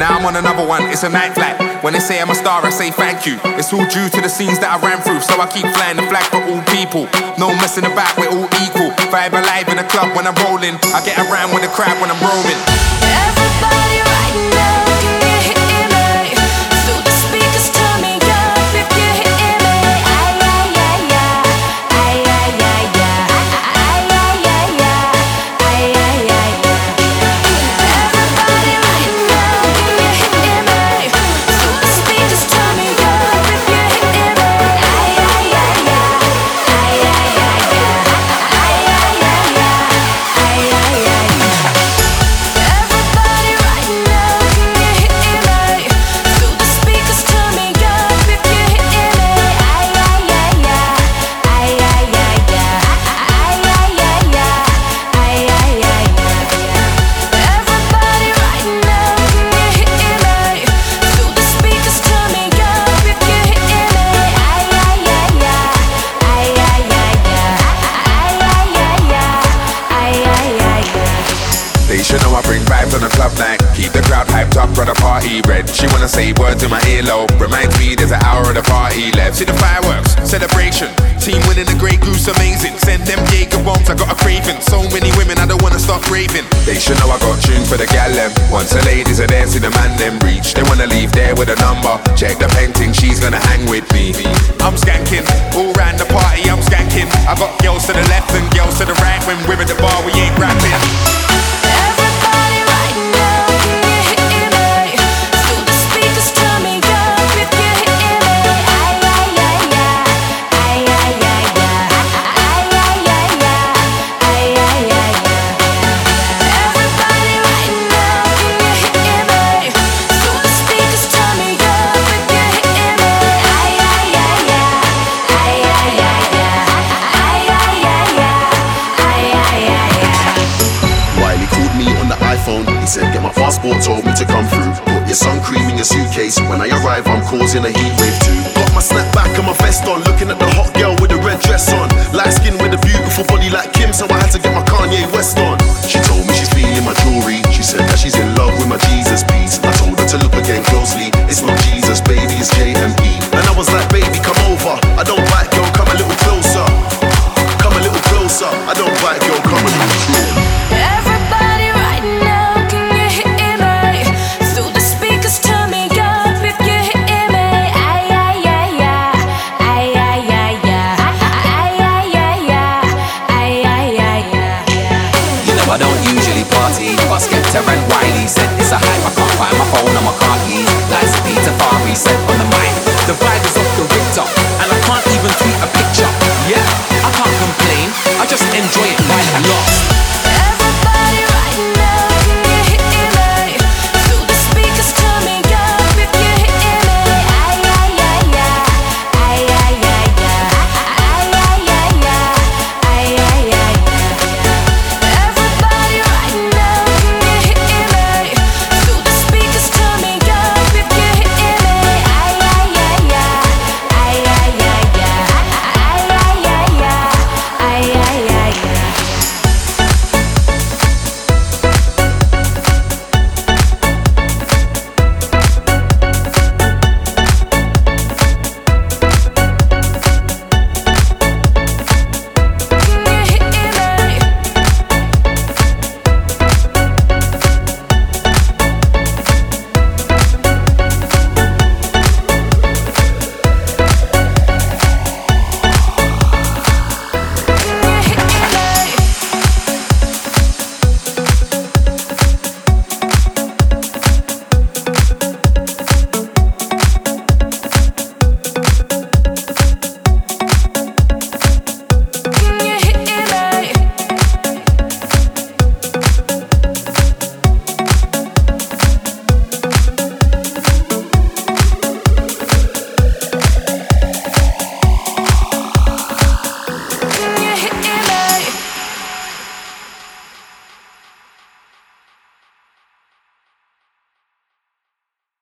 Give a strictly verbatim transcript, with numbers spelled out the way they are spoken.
Now I'm on another one, it's a night flight. When they say I'm a star, I say thank you. It's all due to the scenes that I ran through, so I keep flying the flag for all people. No messing about, we're all equal. Vibe alive in the club when I'm rolling. I get around with the crowd when I'm roaming. Everybody right now, can you hear me? Through the speakers, turn me up if you hear me. Ay, ay, ay, ay. Ay, ay, ay, ay. Ay, ay, ay, ay. Ay, ay, ay, ay. Everybody right now, can you hear me? Through the speakers, turn me up if you hear me. Ay, ay, ay, ay. Ay, ay, ay, ay. Ay, ay, ay, ay. Ay, ay, ay, ay. Everybody right now, can you hear me? Through the speakers, turn me up if you hear me. Ay, ay, ay, ay. Ay, ay, ay, ay. Ay, ay, ay, ay. Ay, ay, ay, ay. Everybody right now, can you hear me? Through the speakers, turn me up if you hear me. Ay, ay, ay, ay. Ay, ay, ay, ay. Ay, ay, ay, ay. Ay, ay, ay, ay. They should know I bring vibes on a club night. Keep the crowd hyped up for the party red. She wanna say words in my earlobe. Reminds me there's an hour of the party left. See the fireworks, celebration. Team winning the Grey Goose, amazing. Send them Jaeger bombs, I got a craving. So many women, I don't wanna stop raving. They should know I got tunes for the gal them. Once the ladies are there, see the man them reach. They wanna leave there with a number. Check the painting, she's gonna hang with me. I'm skanking, all round the party, I'm skanking. I got girls to the left and girls to the right. When we're at the bar, we ain't rapping. Everybody right now, can you hear me? Through the speakers, turn me up if you hear me. Ay, ay, ay, ay. Ay, ay, ay, ay. Ay, ay, ay, ay. Ay, ay, ay, ay. Everybody right now, can you hear me? Through the speakers, turn me up if you hear me. Ay, ay, ay, ay. Ay, ay, ay, ay. Ay, ay, ay, ay. Ay, ay, ay, ay. Wiley called me on the iPhone. He said, get my passport, told me to come through. Put your sun cream in your suitcase. When I arrive, I'm causing a heat wave too. Got my snapback and my vest on. Looking at the hot girl with the red dress on. Light skin with a beautiful body like Kim, so I had to get my Kanye West on. She told me she's feeling my jewelry. She said that she's in love with my Jesus piece.